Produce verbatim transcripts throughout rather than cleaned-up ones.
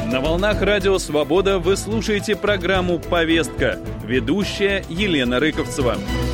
На волнах Радио Свобода вы слушаете программу «Повестка». Ведущая Елена Рыковцева.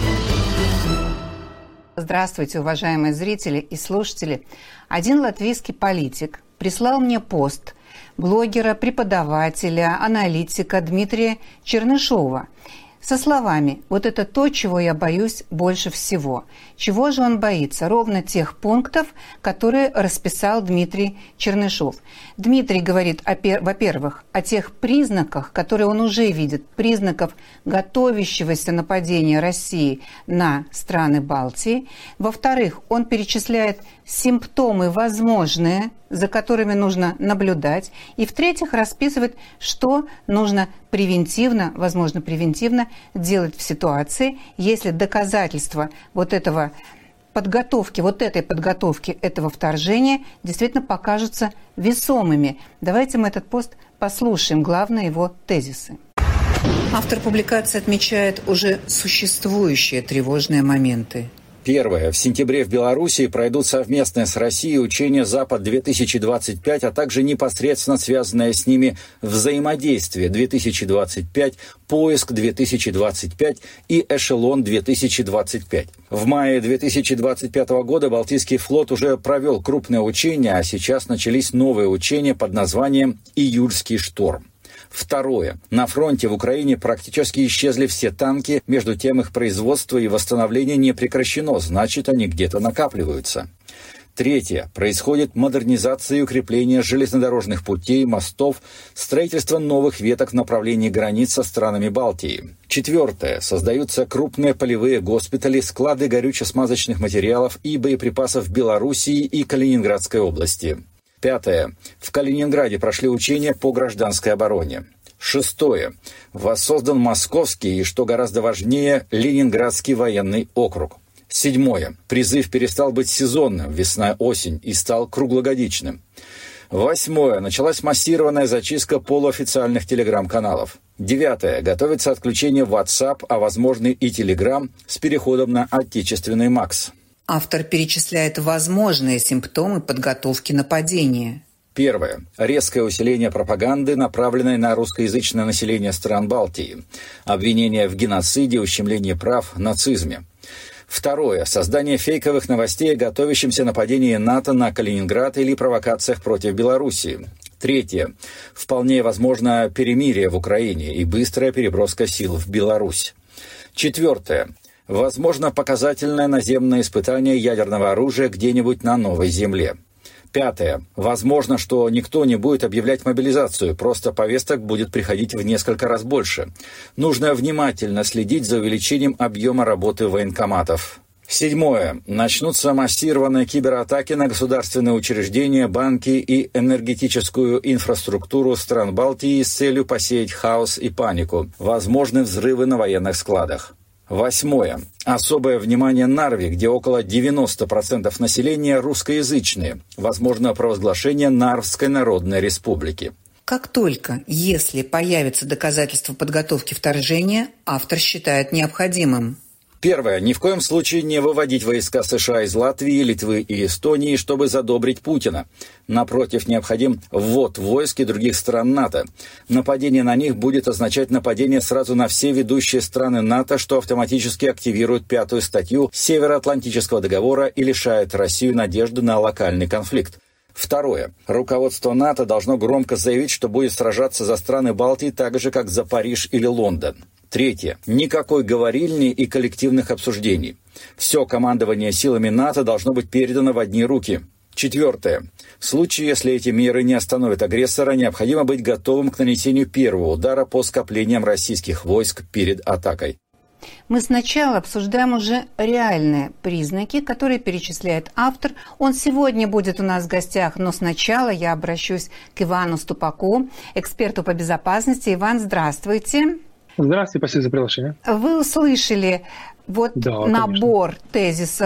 Здравствуйте, уважаемые зрители и слушатели. Один латвийский политик прислал мне пост блогера, преподавателя, аналитика Дмитрия Чернышова со словами: «Вот это то, чего я боюсь больше всего». Чего же он боится? Ровно тех пунктов, которые расписал Дмитрий Чернышов. Дмитрий говорит, о, во-первых, о тех признаках, которые он уже видит, признаков готовящегося нападения России на страны Балтии. Во-вторых, он перечисляет симптомы возможные, за которыми нужно наблюдать. И в-третьих, расписывает, что нужно превентивно, возможно, превентивно делать в ситуации, если доказательства вот этого подготовки, вот этой подготовки этого вторжения действительно покажутся весомыми. Давайте мы этот пост послушаем, главные его тезисы. Автор публикации отмечает уже существующие тревожные моменты. Первое. В сентябре в Белоруссии пройдут совместные с Россией учения «Запад-две тысячи двадцать пять», а также непосредственно связанное с ними взаимодействие две тысячи двадцать пять, поиск-две тысячи двадцать пять и эшелон-две тысячи двадцать пять. В мае две тысячи двадцать пятого года Балтийский флот уже провел крупные учения, а сейчас начались новые учения под названием «Июльский шторм». Второе. На фронте в Украине практически исчезли все танки, между тем их производство и восстановление не прекращено, значит, они где-то накапливаются. Третье. Происходит модернизация и укрепление железнодорожных путей, мостов, строительство новых веток в направлении границ со странами Балтии. Четвертое. Создаются крупные полевые госпитали, склады горюче-смазочных материалов и боеприпасов в Белоруссии и Калининградской области. Пятое. В Калининграде прошли учения по гражданской обороне. Шестое. Воссоздан Московский и, что гораздо важнее, Ленинградский военный округ. Седьмое. Призыв перестал быть сезонным, весна-осень, и стал круглогодичным. Восьмое. Началась массированная зачистка полуофициальных телеграм-каналов. Девятое. Готовится отключение WhatsApp, а возможно и Telegram с переходом на отечественный МАКС. Автор перечисляет возможные симптомы подготовки нападения. Первое. Резкое усиление пропаганды, направленной на русскоязычное население стран Балтии. Обвинения в геноциде, ущемлении прав, нацизме. Второе. Создание фейковых новостей о готовящемся нападении НАТО на Калининград или провокациях против Белоруссии. Третье. Вполне возможно перемирие в Украине и быстрая переброска сил в Беларусь. Четвертое. Возможно показательное наземное испытание ядерного оружия где-нибудь на новой земле. Пятое. Возможно, что никто не будет объявлять мобилизацию, просто повесток будет приходить в несколько раз больше. Нужно внимательно следить за увеличением объема работы военкоматов. Седьмое. Начнутся массированные кибератаки на государственные учреждения, банки и энергетическую инфраструктуру стран Балтии с целью посеять хаос и панику. Возможны взрывы на военных складах. Восьмое. Особое внимание Нарве, где около девяносто процентов населения русскоязычные. Возможно провозглашение Нарвской Народной Республики. Как только, если появятся доказательства подготовки вторжения, автор считает необходимым. Первое. Ни в коем случае не выводить войска США из Латвии, Литвы и Эстонии, чтобы задобрить Путина. Напротив, необходим ввод войск и других стран НАТО. Нападение на них будет означать нападение сразу на все ведущие страны НАТО, что автоматически активирует пятую статью Североатлантического договора и лишает Россию надежды на локальный конфликт. Второе. Руководство НАТО должно громко заявить, что будет сражаться за страны Балтии так же, как за Париж или Лондон. Третье. Никакой говорильни и коллективных обсуждений. Все командование силами НАТО должно быть передано в одни руки. Четвертое. В случае, если эти меры не остановят агрессора, необходимо быть готовым к нанесению первого удара по скоплениям российских войск перед атакой. Мы сначала обсуждаем уже реальные признаки, которые перечисляет автор. Он сегодня будет у нас в гостях, но сначала я обращусь к Ивану Ступаку, эксперту по безопасности. Иван, здравствуйте. Здравствуйте, спасибо за приглашение. Вы услышали вот да, набор конечно. тезисов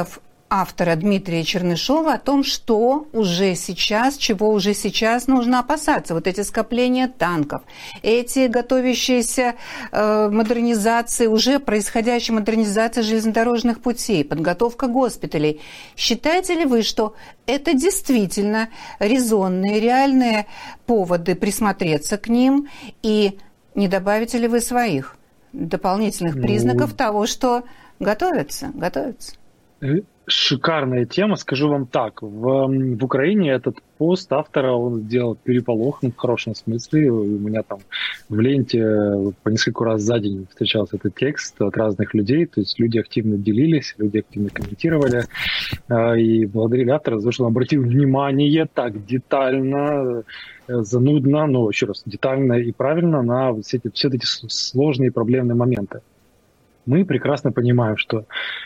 автора Дмитрия Чернышова о том, что уже сейчас, чего уже сейчас нужно опасаться. Вот эти скопления танков, эти готовящиеся э, модернизации, уже происходящая модернизация железнодорожных путей, подготовка госпиталей. Считаете ли вы, что это действительно резонные, реальные поводы присмотреться к ним, и не добавите ли вы своих дополнительных признаков ну, того, что готовятся, готовятся? Шикарная тема, скажу вам так. В, в Украине этот пост автора, он сделал переполох, ну, в хорошем смысле. У меня там в ленте по несколько раз за день встречался этот текст от разных людей. То есть люди активно делились, люди активно комментировали. И благодарили автора за то, что он обратил внимание так детально, занудно, но еще раз, детально и правильно на все эти, все эти сложные проблемные моменты. Мы прекрасно понимаем, что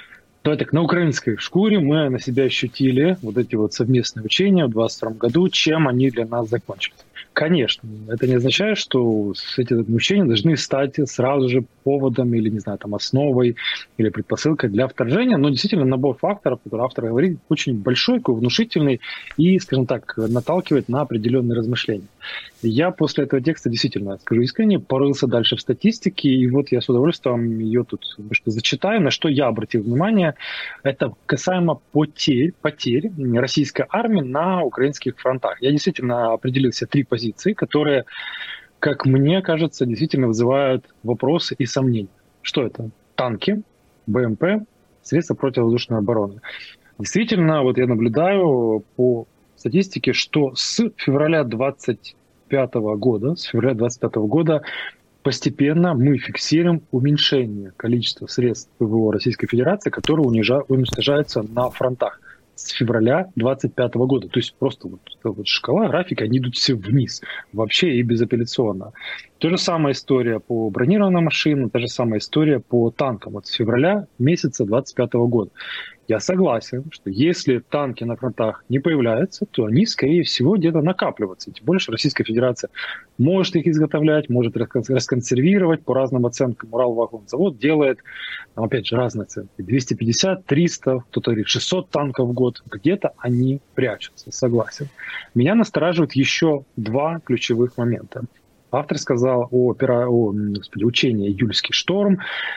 то так, на украинской шкуре мы на себя ощутили вот эти вот совместные учения в двадцать втором году, чем они для нас закончились. Конечно, это не означает, что эти учения должны стать сразу же поводом или, не знаю, там, основой или предпосылкой для вторжения, но действительно набор факторов, который автор говорит, очень большой, такой внушительный и, скажем так, наталкивает на определенные размышления. Я после этого текста действительно, скажу искренне, порылся дальше в статистике, и вот я с удовольствием ее тут немножко зачитаю, на что я обратил внимание. Это касаемо потерь, потерь российской армии на украинских фронтах. Я действительно определился три позиции, которые, как мне кажется, действительно вызывают вопросы и сомнения. Что это? Танки, БМП, средства противовоздушной обороны. Действительно, вот я наблюдаю по статистике, что с февраля двадцать пятого года, с февраля двадцать пятого года постепенно мы фиксируем уменьшение количества средств ПВО Российской Федерации, которые уничтожаются на фронтах с февраля двадцать пятого года. То есть просто вот, вот шкала, графика, они идут все вниз, вообще и безапелляционно. Та же самая история по бронированным машинам, та же самая история по танкам. Вот с февраля месяца двадцать пятого года. Я согласен, что если танки на фронтах не появляются, то они, скорее всего, где-то накапливаются. Тем более, что Российская Федерация может их изготовлять, может расконсервировать по разным оценкам. Уралвагонзавод делает, опять же, разные оценки. двести пятьдесят, триста, кто-то говорит шестьсот танков в год. Где-то они прячутся, согласен. Меня настораживает еще два ключевых момента. Автор сказал о, о господи, учении «Июльский шторм».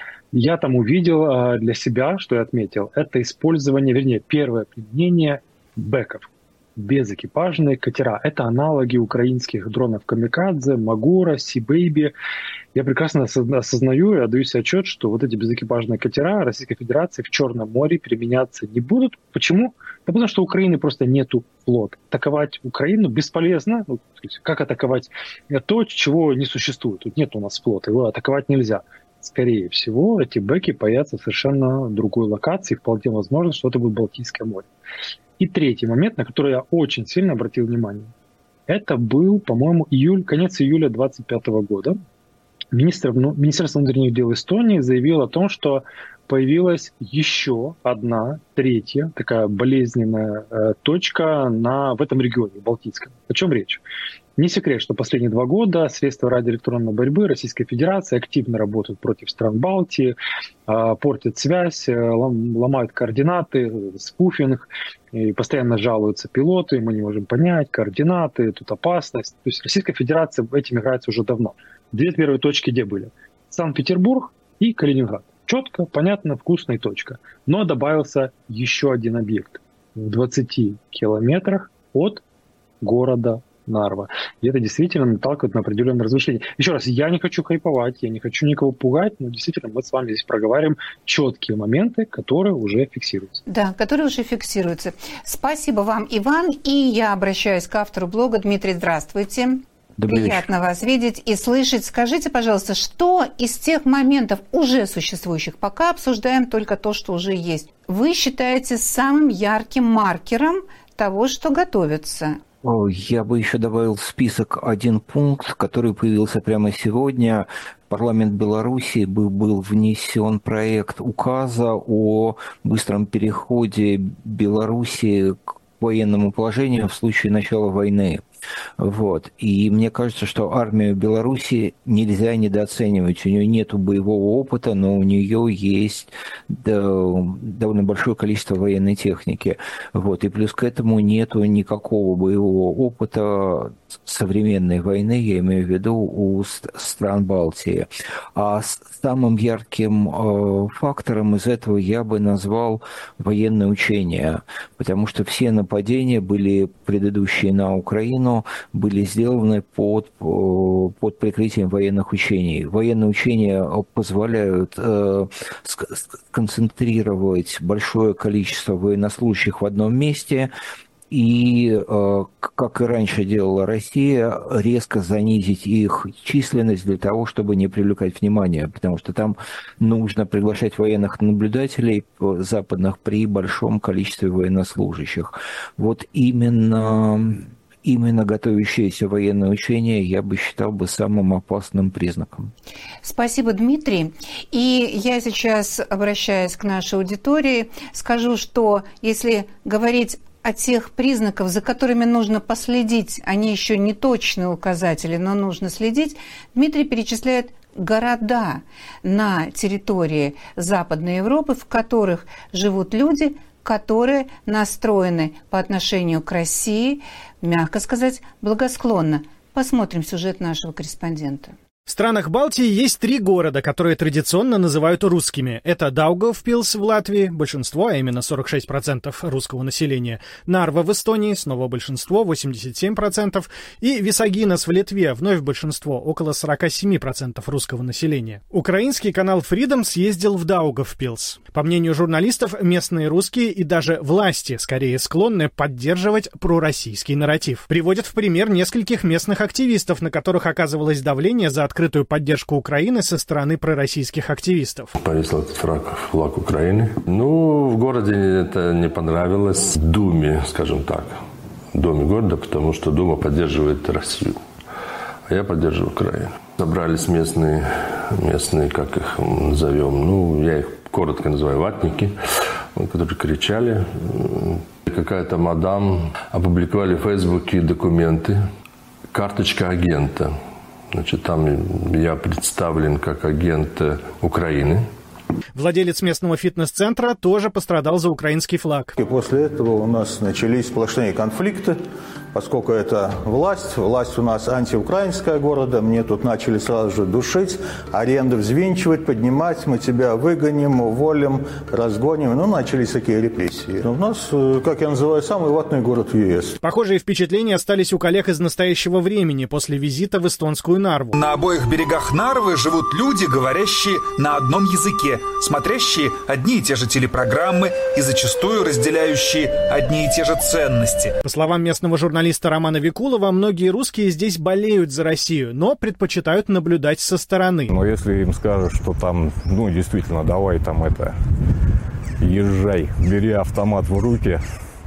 Я там увидел для себя, что я отметил, это использование, вернее, первое применение бэков, безэкипажные катера. Это аналоги украинских дронов «Камикадзе», «Магура», «Си-Бэйби». Я прекрасно осознаю и отдаю себе отчет, что вот эти безэкипажные катера Российской Федерации в Черном море применяться не будут. Почему? Да потому что у Украины просто нету флота. Атаковать Украину бесполезно. Ну, как атаковать то, чего не существует? Тут нет у нас флота, его атаковать нельзя. Скорее всего, эти бэки появятся в совершенно другой локации. Вполне возможно, что это будет Балтийское море. И третий момент, на который я очень сильно обратил внимание. Это был, по-моему, июль, конец июля двадцать пятого года. Министр, ну, Министерство внутренних дел Эстонии заявило о том, что появилась еще одна, третья, такая болезненная э, точка на, в этом регионе, Балтийском. О чем речь? Не секрет, что последние два года средства радиоэлектронной борьбы Российской Федерации активно работают против стран Балтии, э, портят связь, э, ломают координаты, спуфинг, и постоянно жалуются пилоты, мы не можем понять, координаты, тут опасность. То есть Российская Федерация этим играется уже давно. Две первые точки где были? Санкт-Петербург и Калининград. Четко, понятно, вкусно и точка. Но добавился еще один объект в двадцати километрах от города Нарва. И это действительно наталкивает на определенные размышления. Еще раз, я не хочу хайповать, я не хочу никого пугать, но действительно мы с вами здесь проговариваем четкие моменты, которые уже фиксируются. Да, которые уже фиксируются. Спасибо вам, Иван. И я обращаюсь к автору блога. Дмитрий, здравствуйте. Добрый Приятно вечер. Вас видеть и слышать. Скажите, пожалуйста, что из тех моментов уже существующих, пока обсуждаем только то, что уже есть, вы считаете самым ярким маркером того, что готовится? Я бы еще добавил в список один пункт, который появился прямо сегодня. В парламент Беларуси был внесен проект указа о быстром переходе Беларуси к военному положению в случае начала войны. Вот. И мне кажется, что армию Беларуси нельзя недооценивать. У нее нет боевого опыта, но у нее есть довольно большое количество военной техники. Вот. И плюс к этому нету никакого боевого опыта современной войны, я имею в виду, у стран Балтии. А самым ярким фактором из этого я бы назвал военные учения, потому что все нападения были предыдущие на Украину, были сделаны под, под прикрытием военных учений. Военные учения позволяют э, сконцентрировать большое количество военнослужащих в одном месте и, как и раньше делала Россия, резко занизить их численность для того, чтобы не привлекать внимания, потому что там нужно приглашать военных наблюдателей западных при большом количестве военнослужащих. Вот именно, именно готовящееся военное учение я бы считал бы самым опасным признаком. Спасибо, Дмитрий. И я сейчас, обращаясь к нашей аудитории, скажу, что если говорить о тех признаках, за которыми нужно последить, они еще не точные указатели, но нужно следить, Дмитрий перечисляет города на территории Западной Европы, в которых живут люди, которые настроены по отношению к России, мягко сказать, благосклонно. Посмотрим сюжет нашего корреспондента. В странах Балтии есть три города, которые традиционно называют русскими. Это Даугавпилс в Латвии, большинство, а именно сорок шесть процентов русского населения, Нарва в Эстонии, снова большинство, восемьдесят семь процентов, и Висагинас в Литве, вновь большинство, около сорок семь процентов русского населения. Украинский канал Freedom съездил в Даугавпилс. По мнению журналистов, местные русские и даже власти скорее склонны поддерживать пророссийский нарратив. Приводят в пример нескольких местных активистов, на которых оказывалось давление за открытую поддержку Украины со стороны пророссийских активистов. Повесил этот флаг, флаг Украины. Ну, в городе это не понравилось. Думе, скажем так, Думе города, потому что Дума поддерживает Россию, а я поддерживаю Украину. Собрались местные, местные, как их назовем, ну, я их коротко называю ватники, которые кричали. Какая-то мадам опубликовали в Фейсбуке документы, карточка агента. Значит, там я представлен как агент Украины. Владелец местного фитнес-центра тоже пострадал за украинский флаг. И после этого у нас начались сплошные конфликты, поскольку это власть. Власть у нас антиукраинская города. Мне тут начали сразу же душить, аренду взвинчивать, поднимать. Мы тебя выгоним, уволим, разгоним. Ну, начались такие репрессии. У нас, как я называю, самый ватный город в ЕС. Похожие впечатления остались у коллег из настоящего времени после визита в эстонскую Нарву. На обоих берегах Нарвы живут люди, говорящие на одном языке, смотрящие одни и те же телепрограммы и зачастую разделяющие одни и те же ценности. По словам местного журналиста Романа Викулова, многие русские здесь болеют за Россию, но предпочитают наблюдать со стороны. Но если им скажут, что там, ну, действительно, давай там это, езжай, бери автомат в руки,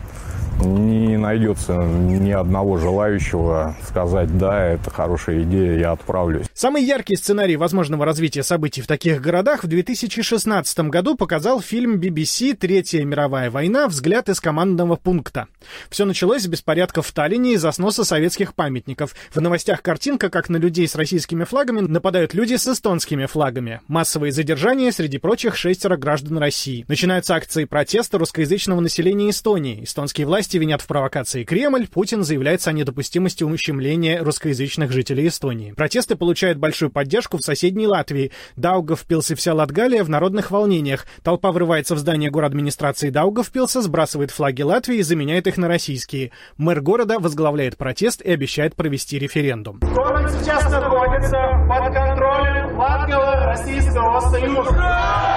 не найдется ни одного желающего сказать: да, это хорошая идея, я отправлюсь. Самый яркий сценарий возможного развития событий в таких городах в две тысячи шестнадцатом году показал фильм би би си «Третья мировая война. Взгляд из командного пункта». Все началось с беспорядков в Таллине из-за сноса советских памятников. В новостях картинка, как на людей с российскими флагами нападают люди с эстонскими флагами. Массовые задержания, среди прочих, шестеро граждан России. Начинаются акции протеста русскоязычного населения Эстонии. Эстонские власти винят в провокации Кремль, Путин заявляется о недопустимости ущемления русскоязычных жителей Эстонии. Протесты получают большую поддержку в соседней Латвии. Даугавпилс и вся Латгалия в народных волнениях. Толпа врывается в здание городадминистрации Даугавпилса, сбрасывает флаги Латвии и заменяет их на российские. Мэр города возглавляет протест и обещает провести референдум. Город сейчас находится под контролем Латгало-Российского союза.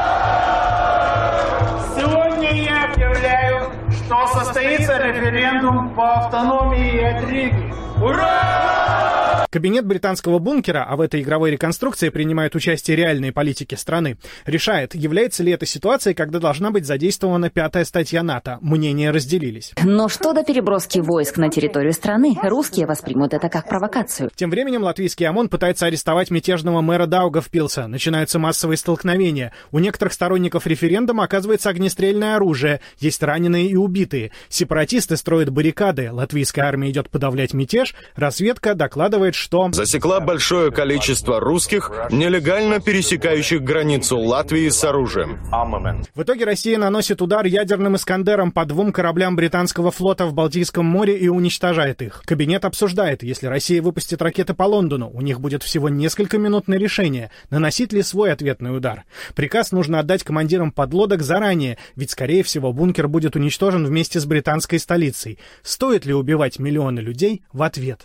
Сегодня я объявляю, что состоится референдум по автономии от Риги. Ура! Кабинет британского бункера, а в этой игровой реконструкции принимают участие реальные политики страны, решает, является ли это ситуацией, когда должна быть задействована пятая статья НАТО. Мнения разделились. Но что до переброски войск на территорию страны, русские воспримут это как провокацию. Тем временем латвийский ОМОН пытается арестовать мятежного мэра Даугавпилса. Начинаются массовые столкновения. У некоторых сторонников референдума оказывается огнестрельное оружие. Есть раненые и убитые. Сепаратисты строят баррикады. Латвийская армия идет подавлять мятеж. Разведка докладывает, что... засекла большое количество русских, нелегально пересекающих границу Латвии с оружием. В итоге Россия наносит удар ядерным «Искандером» по двум кораблям британского флота в Балтийском море и уничтожает их. Кабинет обсуждает, если Россия выпустит ракеты по Лондону, у них будет всего несколько минут на решение, наносить ли свой ответный удар. Приказ нужно отдать командирам подлодок заранее, ведь, скорее всего, бункер будет уничтожен вместе с британской столицей. Стоит ли убивать миллионы людей в ответ?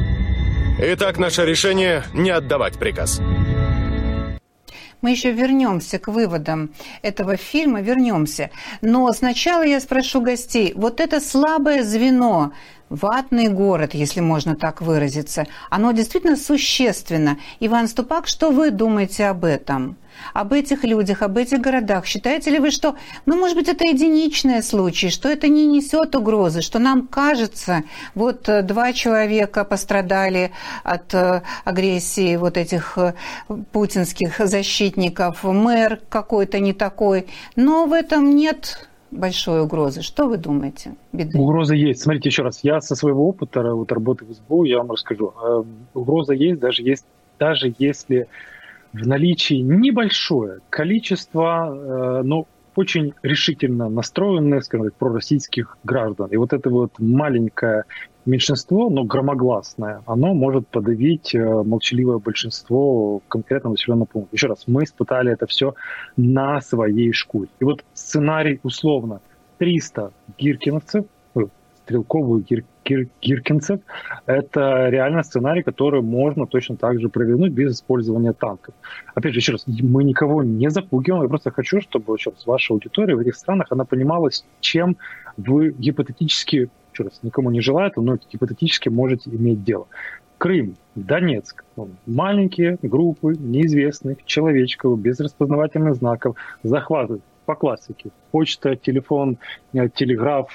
Итак, наше решение — не отдавать приказ. Мы еще вернемся к выводам этого фильма, вернемся. Но сначала я спрошу гостей, вот это слабое звено, ватный город, если можно так выразиться, оно действительно существенно. Иван Ступак, что вы думаете об этом? Об этих людях, об этих городах? Считаете ли вы, что, ну, может быть, это единичные случаи, что это не несет угрозы, что нам кажется, вот два человека пострадали от агрессии вот этих путинских защитников, мэр какой-то не такой, но в этом нет большой угрозы. Что вы думаете? Беды? Угроза есть. Смотрите еще раз, я со своего опыта вот, работы в СБУ, я вам расскажу. Угроза есть, даже, есть, даже если в наличии небольшое количество, но очень решительно настроенных, скажем так, пророссийских граждан. И вот это вот маленькое меньшинство, но громогласное, оно может подавить молчаливое большинство конкретного населенного пункта. Еще раз, мы испытали это все на своей шкуре. И вот сценарий условно триста гиркиновцев, стрелковых гир, гир, гиркинцев, это реально сценарий, который можно точно так же провернуть без использования танков. Опять же, еще раз, мы никого не запугиваем, я просто хочу, чтобы еще раз, ваша аудитория в этих странах, она понимала, с чем вы гипотетически, еще раз, никому не желаю, но гипотетически можете иметь дело. Крым, Донецк, маленькие группы неизвестных человечков без распознавательных знаков захватывают по классике. Почта, телефон, телеграф,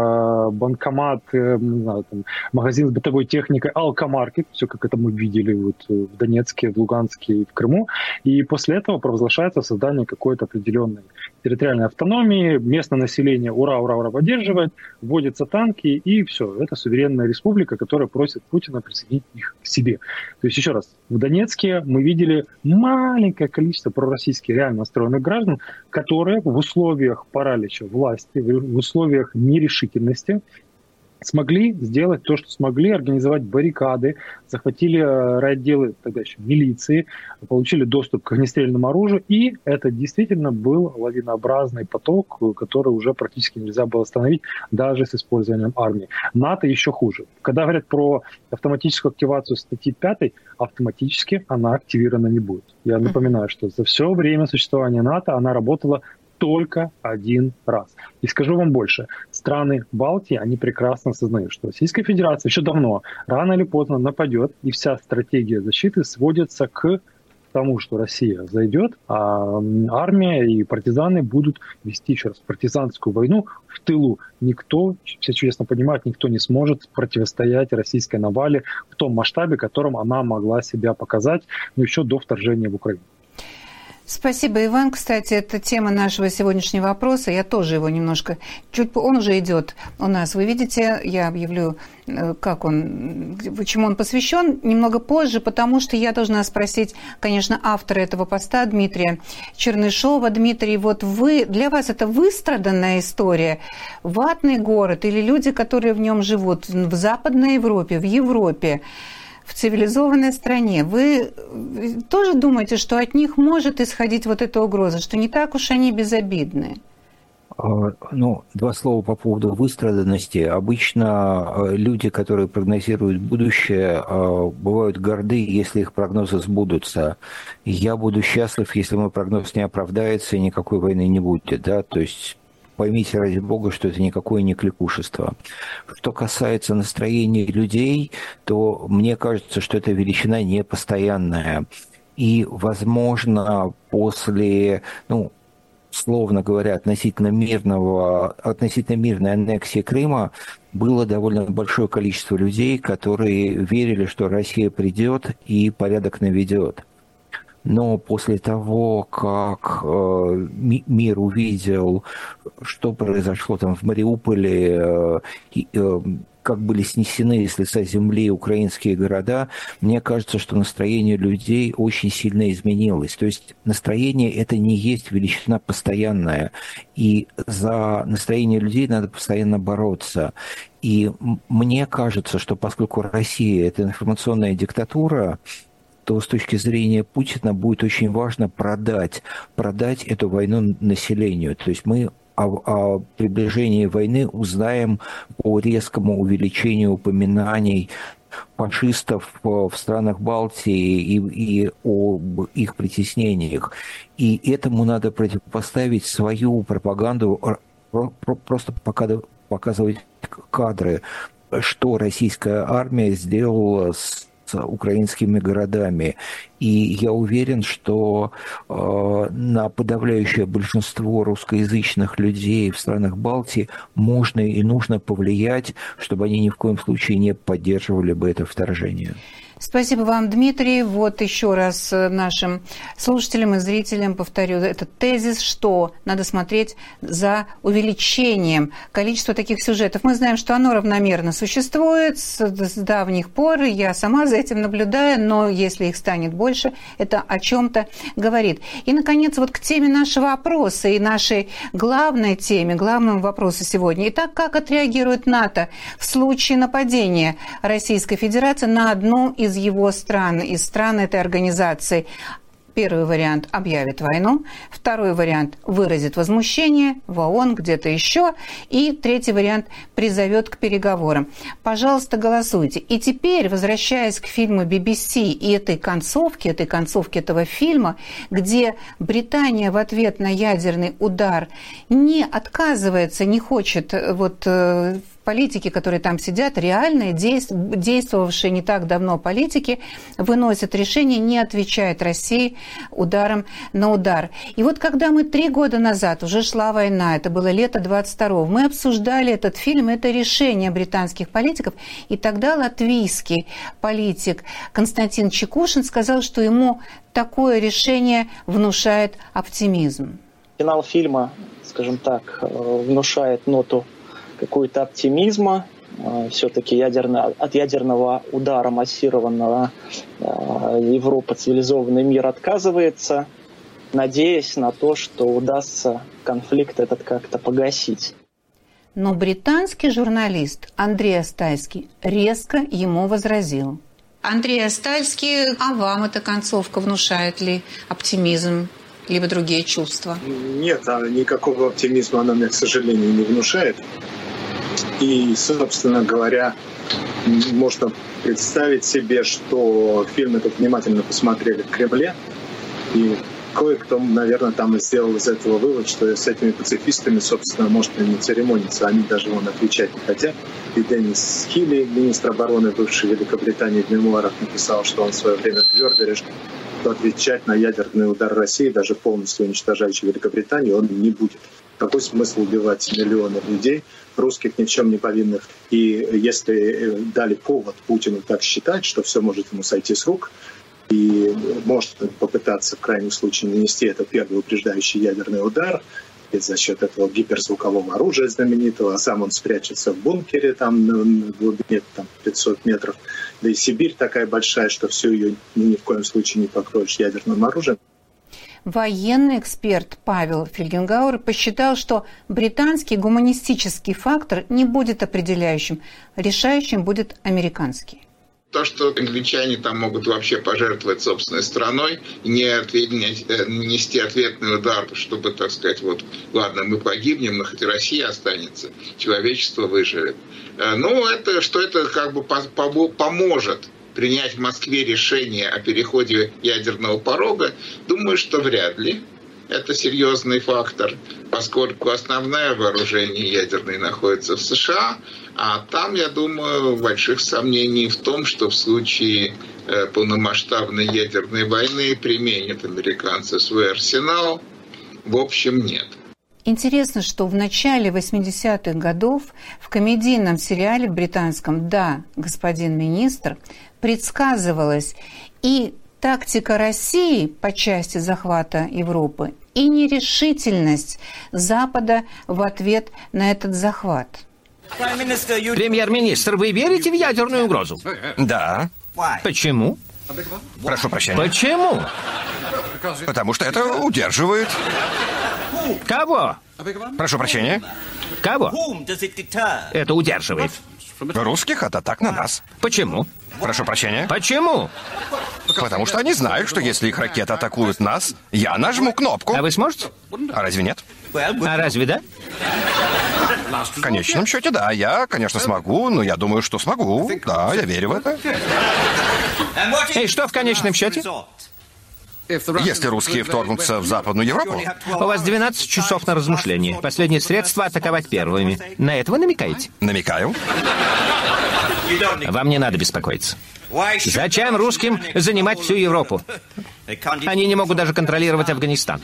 банкомат, не знаю, там, магазин с бытовой техникой, алкомаркет, все как это мы видели вот в Донецке, в Луганске и в Крыму. И после этого провозглашается создание какой-то определенной территориальной автономии, местное население ура, ура, ура поддерживает, вводятся танки, и все. Это суверенная республика, которая просит Путина присоединить их к себе. То есть, еще раз, в Донецке мы видели маленькое количество пророссийских реально настроенных граждан, которые в условиях паралича власти, в условиях нерешительности смогли сделать то, что смогли, организовать баррикады, захватили райотделы тогда еще милиции, получили доступ к огнестрельному оружию, и это действительно был лавинообразный поток, который уже практически нельзя было остановить даже с использованием армии. НАТО еще хуже. Когда говорят про автоматическую активацию статьи пятой, автоматически она активирована не будет. Я напоминаю, что за все время существования НАТО она работала только один раз. И скажу вам больше. Страны Балтии, они прекрасно осознают, что Российская Федерация еще давно, рано или поздно нападет, и вся стратегия защиты сводится к тому, что Россия зайдет, а армия и партизаны будут вести еще раз партизанскую войну в тылу. Никто, все честно понимают, никто не сможет противостоять российской навале в том масштабе, в котором она могла себя показать, но еще до вторжения в Украину. Спасибо, Иван. Кстати, это тема нашего сегодняшнего вопроса. Я тоже его немножко... Чуть он уже идет у нас. Вы видите, я объявлю, как он, чему он посвящен, немного позже, потому что я должна спросить, конечно, автора этого поста, Дмитрия Чернышова. Дмитрий, вот вы, для вас это выстраданная история? Ватный город или люди, которые в нем живут в Западной Европе, в Европе, в цивилизованной стране, вы тоже думаете, что от них может исходить вот эта угроза, что не так уж они безобидны? Ну, два слова по поводу выстраданности. Обычно люди, которые прогнозируют будущее, бывают горды, если их прогнозы сбудутся. Я буду счастлив, если мой прогноз не оправдается и никакой войны не будет. Да? То есть поймите, ради бога, что это никакое не кликушество. Что касается настроения людей, то мне кажется, что эта величина непостоянная. И, возможно, после, ну, словно говоря, относительно мирного, относительно мирной аннексии Крыма было довольно большое количество людей, которые верили, что Россия придет и порядок наведет. Но после того, как э, мир увидел, что произошло там в Мариуполе, э, э, как были снесены с лица земли украинские города, мне кажется, что настроение людей очень сильно изменилось. То есть настроение – это не есть величина постоянная. И за настроение людей надо постоянно бороться. И мне кажется, что поскольку Россия – это информационная диктатура, то с точки зрения Путина будет очень важно продать, продать эту войну населению. То есть мы о, о приближении войны узнаем по резкому увеличению упоминаний фашистов в странах Балтии и, и об их притеснениях. И этому надо противопоставить свою пропаганду, просто показывать кадры, что российская армия сделала с украинскими городами. И я уверен, что э, на подавляющее большинство русскоязычных людей в странах Балтии можно и нужно повлиять, чтобы они ни в коем случае не поддерживали бы это вторжение. Спасибо вам, Дмитрий. Вот еще раз нашим слушателям и зрителям повторю этот тезис, что надо смотреть за увеличением количества таких сюжетов. Мы знаем, что оно равномерно существует с, с давних пор, и я сама за этим наблюдаю, но если их станет больше, это о чем-то говорит. И, наконец, вот к теме нашего опроса и нашей главной теме, главному вопросу сегодня. Итак, как отреагирует НАТО в случае нападения Российской Федерации на одну из его стран, из стран этой организации? Первый вариант – объявит войну. Второй вариант – выразит возмущение в ООН, где-то еще. И третий вариант – призовет к переговорам. Пожалуйста, голосуйте. И теперь, возвращаясь к фильму би би си и этой концовке, этой концовке этого фильма, где Британия в ответ на ядерный удар не отказывается, не хочет вот политики, которые там сидят, реальные, действовавшие не так давно политики, выносят решение, не отвечает России ударом на удар. И вот когда мы три года назад, уже шла война, это было лето двадцать второго, мы обсуждали этот фильм, это решение британских политиков, и тогда латвийский политик Константин Чекушин сказал, что ему такое решение внушает оптимизм. Финал фильма, скажем так, внушает ноту какого-то оптимизма. Все-таки ядерно, от ядерного удара массированного Европа, цивилизованный мир отказывается, надеясь на то, что удастся конфликт этот как-то погасить. Но британский журналист Андрей Астальский резко ему возразил. Андрей Астальский, а вам эта концовка внушает ли оптимизм, либо другие чувства? Нет, никакого оптимизма она мне, к сожалению, не внушает. И, собственно говоря, можно представить себе, что фильм этот внимательно посмотрели в Кремле, и кое-кто, наверное, там и сделал из этого вывод, что с этими пацифистами, собственно, может и не церемониться, они даже вон отвечать не хотят. И Деннис Хилли, министр обороны бывшей Великобритании, в мемуарах написал, что он в свое время твердо решил, что отвечать на ядерный удар России, даже полностью уничтожающий Великобританию, он не будет. Какой смысл убивать миллионы людей, русских ни в чем не повинных? И если дали повод Путину так считать, что все может ему сойти с рук, и может попытаться в крайнем случае нанести это первый упреждающий ядерный удар, и за счет этого гиперзвукового оружия знаменитого, а сам он спрячется в бункере там на глубине там, пятьсот метров, да и Сибирь такая большая, что всю ее ни в коем случае не покроешь ядерным оружием. Военный эксперт Павел Фельгенгауэр посчитал, что британский гуманистический фактор не будет определяющим, решающим будет американский. То, что англичане там могут вообще пожертвовать собственной страной, не нанести ответный удар, чтобы, так сказать, вот, ладно, мы погибнем, но хоть и Россия останется, человечество выживет. Ну, это, что это как бы поможет принять в Москве решение о переходе ядерного порога, думаю, что вряд ли. Это серьезный фактор, поскольку основное вооружение ядерное находится в США, а там, я думаю, больших сомнений в том, что в случае э, полномасштабной ядерной войны применят американцы свой арсенал, в общем, нет. Интересно, что в начале восьмидесятых годов в комедийном сериале британском «Да, господин министр» предсказывалось и тактика России по части захвата Европы, и нерешительность Запада в ответ на этот захват. Премьер-министр, вы верите в ядерную угрозу? Да. Почему? Прошу прощения. Почему? Потому что это удерживает. Кого? Прошу прощения. Кого? Это удерживает. Русских от атак на нас. Почему? Прошу прощения. Почему? Потому что они знают, что если их ракеты атакуют нас, я нажму кнопку. А вы сможете? А разве нет? А разве да? В конечном счете, да. Я, конечно, смогу, но я думаю, что смогу. Да, я верю в это. И что в конечном счете? Если русские вторгнутся в Западную Европу... У вас двенадцать часов на размышление. Последнее средство — атаковать первыми. На это вы намекаете? Намекаю. Вам не надо беспокоиться. Зачем русским занимать всю Европу? Они не могут даже контролировать Афганистан.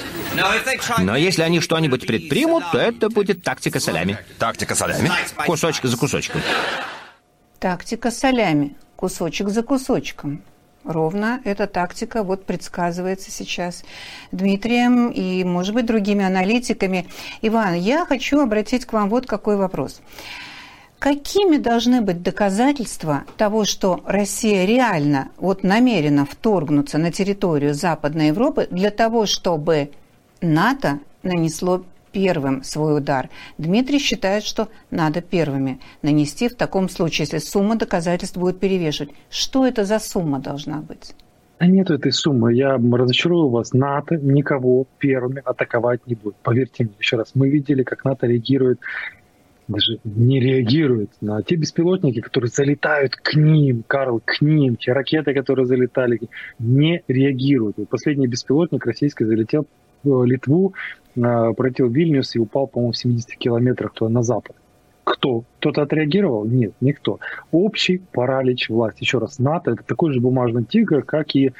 Но если они что-нибудь предпримут, то это будет тактика солями. Тактика солями? Кусочек за кусочком. Тактика солями. Кусочек за кусочком. Ровно эта тактика вот предсказывается сейчас Дмитрием и, может быть, другими аналитиками. Иван, я хочу обратить к вам вот какой вопрос. Какими должны быть доказательства того, что Россия реально, вот намерена вторгнуться на территорию Западной Европы для того, чтобы НАТО нанесло первым свой удар? Дмитрий считает, что надо первыми нанести в таком случае, если сумма доказательств будет перевешивать. Что это за сумма должна быть? А нету этой суммы. Я разочарую вас. НАТО никого первыми атаковать не будет. Поверьте мне, еще раз. Мы видели, как НАТО реагирует, даже не реагирует на те беспилотники, которые залетают к ним, Карл, к ним, те ракеты, которые залетали, не реагируют. Последний беспилотник российский залетел в Литву, пролетел Вильнюс и упал, по-моему, в семидесяти километрах туда на запад. Кто? Кто-то отреагировал? Нет, никто. Общий паралич власти. Еще раз, НАТО — это такой же бумажный тигр, как и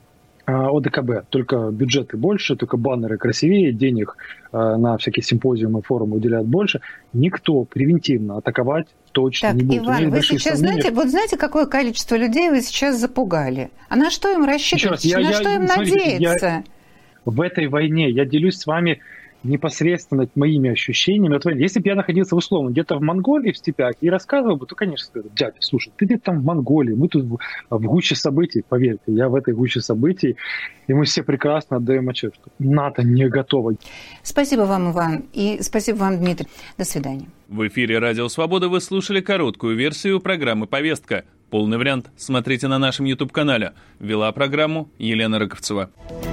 ОДКБ. Только бюджеты больше, только баннеры красивее, денег на всякие симпозиумы, форумы уделяют больше. Никто превентивно атаковать точно так, не будет. Иван, вы сейчас сомнения. знаете, вот знаете, какое количество людей вы сейчас запугали? А на что им рассчитывать? Раз, я, на я, что им смотрите, надеяться? Я... В этой войне я делюсь с вами непосредственно моими ощущениями от войны. Если бы я находился условно где-то в Монголии, в степях, и рассказывал бы, то, конечно, сказал: дядя, слушай, ты где-то там в Монголии, мы тут в, в гуще событий, поверьте, я в этой гуще событий, и мы все прекрасно отдаем отчет, что НАТО не готово. Спасибо вам, Иван, и спасибо вам, Дмитрий. До свидания. В эфире «Радио Свобода» вы слушали короткую версию программы «Повестка». Полный вариант смотрите на нашем YouTube-канале. Вела программу Елена Рыковцева.